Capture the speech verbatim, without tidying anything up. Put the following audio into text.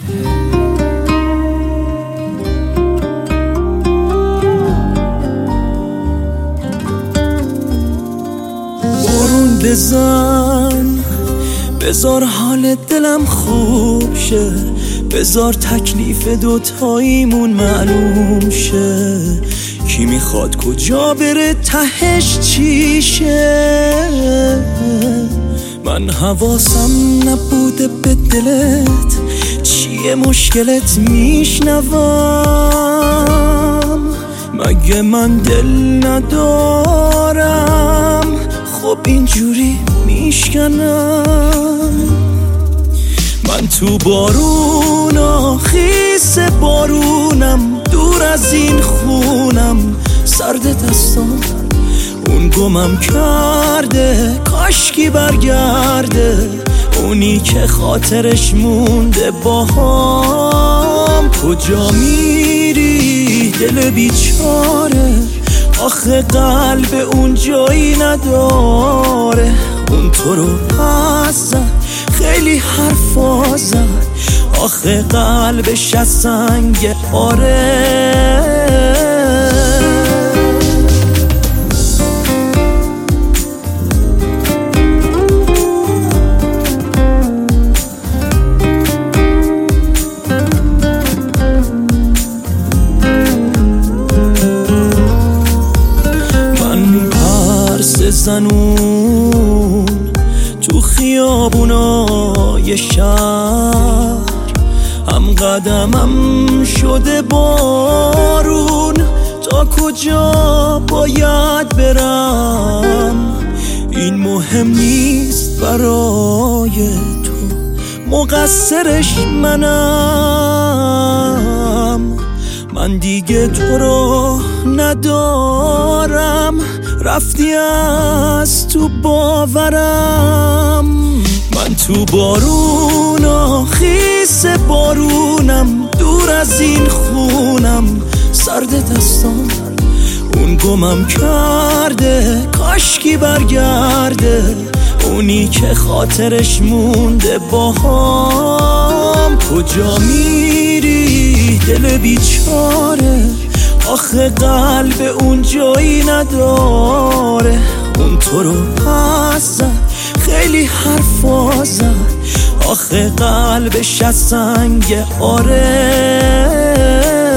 بارون بزن، بذار حال دلم خوب شه، بذار تکلیف دوتاییمون معلوم شه. کی میخواد کجا بره تهش چی شه؟ من حواسم نبوده به دلت، چیه مشکلت میشنوم؟ مگه من دل ندارم؟ خب اینجوری میشکنم. من تو بارون خیس بارونم، دور از این خونم، سرد دستام اون گمم کرده، کاشکی برگرده اونی که خاطرش مونده باهام. کجا میری دل بیچاره؟ آخه قلب اون جایی نداره. اون تو رو پس زد، خیلی حرفا زد، آخه قلبش از سنگ. آره زنون تو خیابونای شهر، هم قدمم شده بارون. تا کجا باید برم؟ این مهم نیست برای تو، مقصرش منم. من دیگه تو رو ندارم، رفتی از تو باورم. من تو بارون خیس بارونم، دور از این خونم، سرد دستام اون گمم کرده، کاشکی برگرده اونی که خاطرش مونده باهام. کجا میری دل بیچاره؟ آخه قلب اون جایی نداره. اون تو رو پس زد، خیلی حرفا زد، آخه قلبش از سنگ. آره